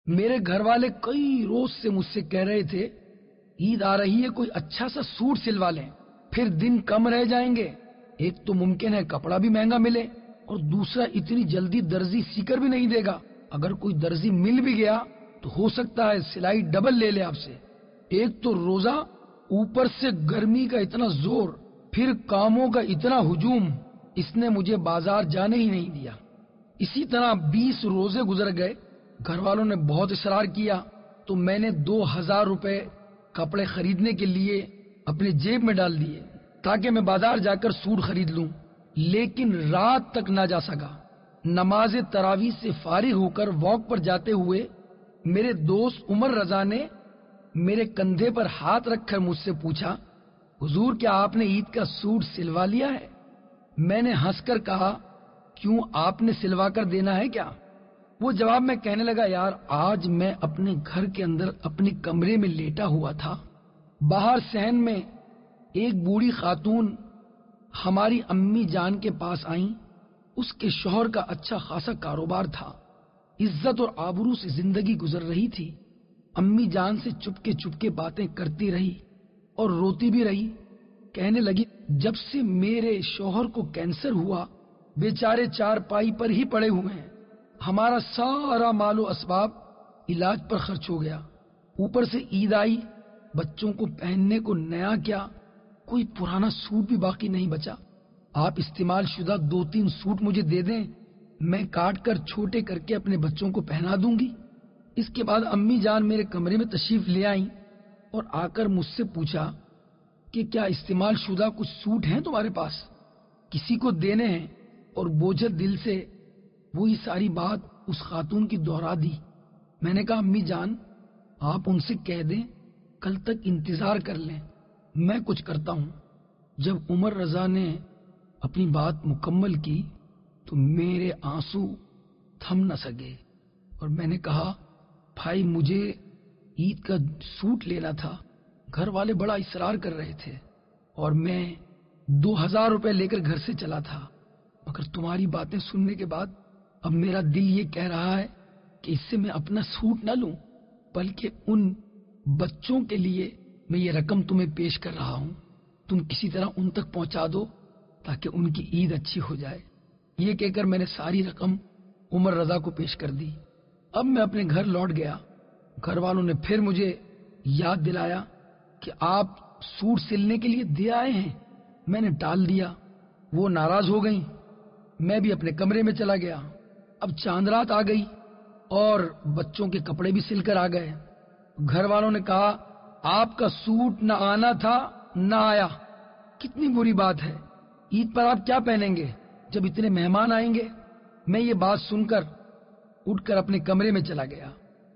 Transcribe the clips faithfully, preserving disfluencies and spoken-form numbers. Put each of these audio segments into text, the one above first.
میرے گھر والے کئی روز سے مجھ سے کہہ رہے تھے عید آ رہی ہے، کوئی اچھا سا سوٹ سلوا لیں، پھر دن کم رہ جائیں گے۔ ایک تو ممکن ہے کپڑا بھی مہنگا ملے، اور دوسرا اتنی جلدی درزی سی کر بھی نہیں دے گا۔ اگر کوئی درزی مل بھی گیا تو ہو سکتا ہے سلائی ڈبل لے لے آپ سے۔ ایک تو روزہ، اوپر سے گرمی کا اتنا زور، پھر کاموں کا اتنا ہجوم، اس نے مجھے بازار جانے ہی نہیں دیا۔ اسی طرح بیس روزے گزر گئے۔ گھر والوں نے بہت اصرار کیا تو میں نے دو ہزار روپے کپڑے خریدنے کے لیے اپنے جیب میں ڈال دیے تاکہ میں بازار جا کر سوٹ خرید لوں، لیکن رات تک نہ جا سکا۔ نماز تراویح سے فارغ ہو کر واک پر جاتے ہوئے میرے دوست عمر رضا نے میرے کندھے پر ہاتھ رکھ کر مجھ سے پوچھا، حضور کیا آپ نے عید کا سوٹ سلوا لیا ہے؟ میں نے ہنس کر کہا، کیوں، آپ نے سلوا کر دینا ہے کیا؟ وہ جواب میں کہنے لگا، یار آج میں اپنے گھر کے اندر اپنے کمرے میں لیٹا ہوا تھا، باہر صحن میں ایک بوڑھی خاتون ہماری امی جان کے پاس آئیں۔ اس کے شوہر کا اچھا خاصا کاروبار تھا، عزت اور آبرو سے زندگی گزر رہی تھی۔ امی جان سے چپکے چپکے باتیں کرتی رہی اور روتی بھی رہی۔ کہنے لگی، جب سے میرے شوہر کو کینسر ہوا بیچارے چار پائی پر ہی پڑے ہوئے ہیں، ہمارا سارا مال و اسباب علاج پر خرچ ہو گیا، اوپر سے عید آئی، بچوں کو پہننے کو نیا کیا کوئی پرانا سوٹ بھی باقی نہیں بچا۔ آپ استعمال شدہ دو تین سوٹ مجھے دے دیں، میں کاٹ کر چھوٹے کر کے اپنے بچوں کو پہنا دوں گی۔ اس کے بعد امی جان میرے کمرے میں تشریف لے آئیں اور آ کر مجھ سے پوچھا کہ کیا استعمال شدہ کچھ سوٹ ہیں تمہارے پاس، کسی کو دینے ہیں؟ اور بوجھل دل سے وہی ساری بات اس خاتون کی دہرا دی۔ میں نے کہا، امی جان آپ ان سے کہہ دیں کل تک انتظار کر لیں، میں کچھ کرتا ہوں۔ جب عمر رضا نے اپنی بات مکمل کی تو میرے آنسو تھم نہ سکے اور میں نے کہا، بھائی مجھے عید کا سوٹ لینا تھا، گھر والے بڑا اصرار کر رہے تھے اور میں دو ہزار روپے لے کر گھر سے چلا تھا، مگر تمہاری باتیں سننے کے بعد اب میرا دل یہ کہہ رہا ہے کہ اس سے میں اپنا سوٹ نہ لوں، بلکہ ان بچوں کے لیے میں یہ رقم تمہیں پیش کر رہا ہوں، تم کسی طرح ان تک پہنچا دو تاکہ ان کی عید اچھی ہو جائے۔ یہ کہہ کر میں نے ساری رقم عمر رضا کو پیش کر دی۔ اب میں اپنے گھر لوٹ گیا۔ گھر والوں نے پھر مجھے یاد دلایا کہ آپ سوٹ سلنے کے لیے دے آئے ہیں، میں نے ٹال دیا۔ وہ ناراض ہو گئیں، میں بھی اپنے کمرے میں چلا گیا۔ اب چاند رات آ گئی اور بچوں کے کپڑے بھی سل کر آ گئے۔ گھر والوں نے کہا، آپ کا سوٹ نہ آنا تھا نہ آیا، کتنی بری بات ہے، عید پر آپ کیا پہنیں گے جب اتنے مہمان آئیں گے؟ میں یہ بات سن کر اٹھ کر اپنے کمرے میں چلا گیا۔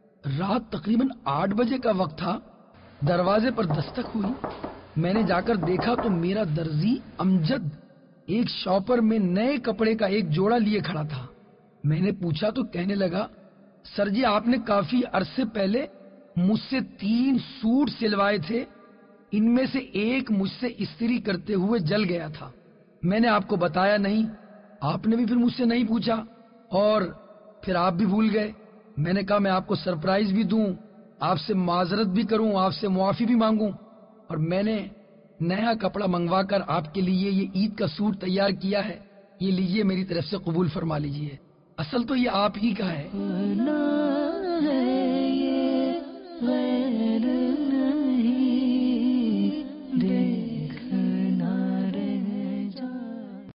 رات تقریباً آٹھ بجے کا وقت تھا، دروازے پر دستک ہوئی۔ میں نے جا کر دیکھا تو میرا درزی امجد ایک شاپر میں نئے کپڑے کا ایک جوڑا لیے کھڑا تھا۔ میں نے پوچھا تو کہنے لگا، سر جی آپ نے کافی عرصے پہلے مجھ سے تین سوٹ سلوائے تھے، ان میں سے ایک مجھ سے استری کرتے ہوئے جل گیا تھا، میں نے آپ کو بتایا نہیں، آپ نے بھی پھر مجھ سے نہیں پوچھا اور پھر آپ بھی بھول گئے۔ میں نے کہا میں آپ کو سرپرائز بھی دوں، آپ سے معذرت بھی کروں، آپ سے معافی بھی مانگوں، اور میں نے نیا کپڑا منگوا کر آپ کے لیے یہ عید کا سوٹ تیار کیا ہے، یہ لیجئے میری طرف سے قبول فرما لیجئے، اصل تو یہ آپ ہی کا ہے۔